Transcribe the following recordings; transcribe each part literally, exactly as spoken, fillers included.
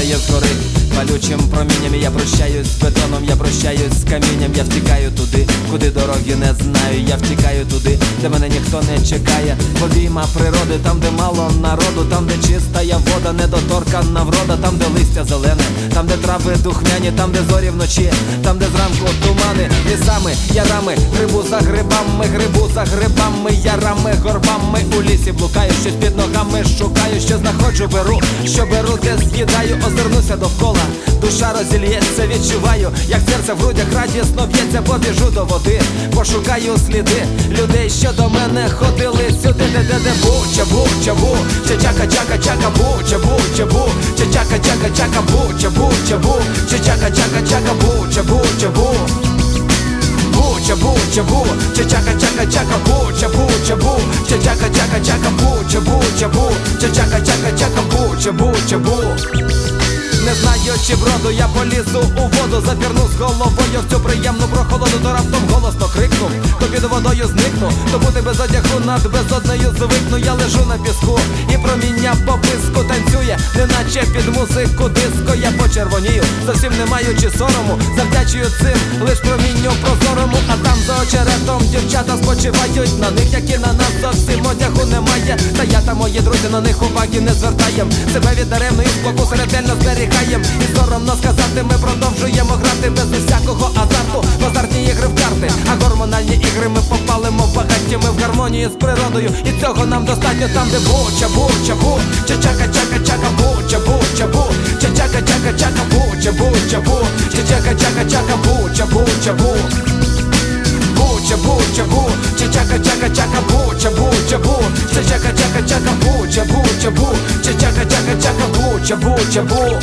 падає згори палючим промінням. Я прощаюсь з бетоном, я прощаюсь з камінням. Я втікаю туди, куди дороги не знаю. Я втікаю туди, де мене ніхто не чекає. Обійма природи, там де мало народу, там де чистая вода, недоторканна врода, там де листя зелене, там де трави духмяні, там де зорі вночі, там де зранку тумани, лісами, ярами, грибу за грибами, грибу за грибами, ярами, горбами. У лісі блукаю, щось під ногами шукаю, що знаходжу, беру, що беру, де з'їдаю. Озирнуся довкола, душа розільється, відчуваю, як серце в грудях радісно б'ється. Побіжу до води, пошукаю сліди людей, що до мене ходили сюди. Де-де-де бу, чабу, чабу, чачака, чака, чака, бу, чабу, чабу, чачака, чака, чака, бу, чабу, чабу, чачака, чака, чака, бу, чабу, чабу, бу, чабу, чабу, чачака, чака, чака, бу, чабу, чабу, чачака, чака, чака, бу, чабу, чабу, чачака, чака, чака, бу, чабу, чабу. Не знаючи броду, я полізу у воду, запірну з головою в цю приємну прохолоду. То раптом голосно крикну, то під водою зникну, то бути без одягу над безоднею звикну. Я лежу на піску і проміння по писку танцює, неначе під музику диско. Я почервонію, зовсім не маючи сорому, завдячую цим лиш промінню прозорому. А там за очеретом дівчата спочивають, на них, як і на нас, зовсім одягу немає. Та я та мої друзі на них уваги не звертаєм, себе від даремної спокуси ретельно зберігаєм. І соромно сказати, ми продовжуємо грати без усякого азарту в азартні ігри в карти. А гормональні ігри ми попалимо в багаті, ми в гармонії з природою, і цього нам достатньо. Там де бу, чабу, чабу, чачака, чака, чака, бу, чабу, чабу, чачака, чака, чака, бу, чабу, чабу, чачака, чака, чака, бу, чабу, чабу, бу, чабу, чабу, чачака, чака, чака, бу, чабу, чабу, чачака, чака, чака, бу, чабу, чабу, чачака, чака, чака, бу, чабу, чабу.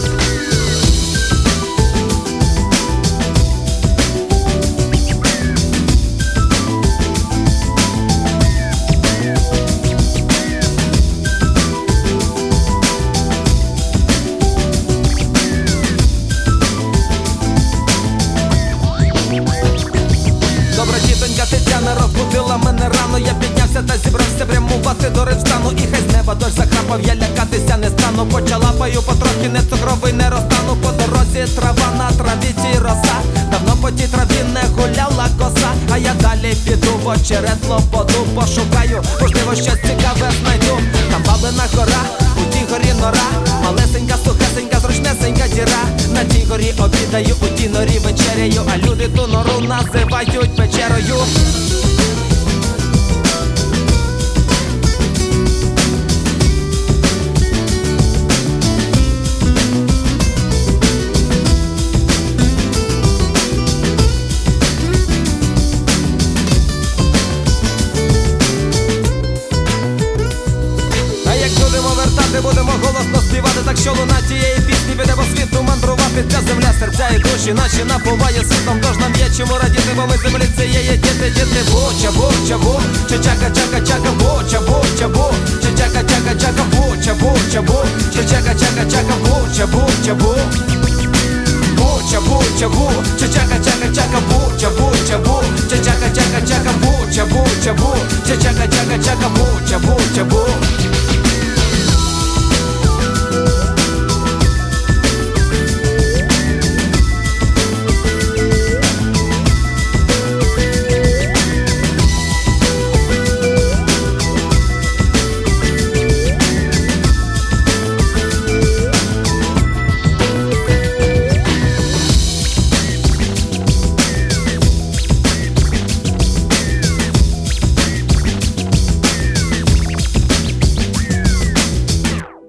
Тетяна розбудила мене рано, я піднявся та зібрався прямувати до ревстану. І хай з неба дощ закрапав, я лякатися не стану. Почалапаю потрохи, не цукровий, не розтану. По дорозі трава, на травіці роса, давно по тій траві не гуляла коса. А я далі піду в очерет лободу, пошукаю, можливо щось цікаве знайду. Там бабина гора, у тій горі нора, малесенька, сухесенька, зручнесенька діра. На тій горі обідаю, у тій норі вечеряю, а люди ту нору називають печерою. Будемо голосно співати, так що луна тієї пісні піде по світу мандрувати. Ця земля, серця і душі наші напуває світом, тож нам є чому радіти, бо ми землі цієї діти, діти. Бу, чабу, чабу, чачака, чака, чака, бу, чабу, чабу, чачака, чака, чака, бу, чабу, чабу, чачака, чака, чака, бу, чабу, чабу, бу, чабу, чабу, чачака, чака, чака, бу, чабу, чабу, чачака, чака, чака, бу, чабу, чабу, чачака, чака, чака, бу, чабу, чабу.